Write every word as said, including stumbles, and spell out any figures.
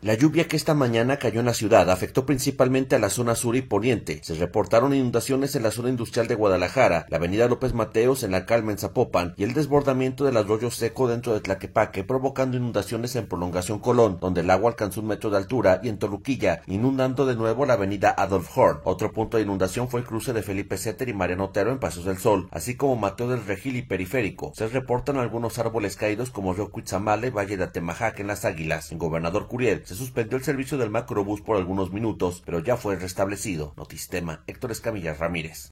La lluvia que esta mañana cayó en la ciudad afectó principalmente a la zona sur y poniente. Se reportaron inundaciones en la zona industrial de Guadalajara, la avenida López Mateos en La Calma en Zapopan y el desbordamiento del arroyo seco dentro de Tlaquepaque, provocando inundaciones en Prolongación Colón, donde el agua alcanzó un metro de altura, y en Toluquilla, inundando de nuevo la avenida Adolf Horn. Otro punto de inundación fue el cruce de Felipe Setter y Mariano Otero en Pasos del Sol, así como Mateo del Regil y Periférico. Se reportan algunos árboles caídos como Río Cuitzamala y Valle de Atemajac en Las Águilas. En Gobernador Curiel se suspendió el servicio del macrobús por algunos minutos, pero ya fue restablecido. Notistema, Héctor Escamilla Ramírez.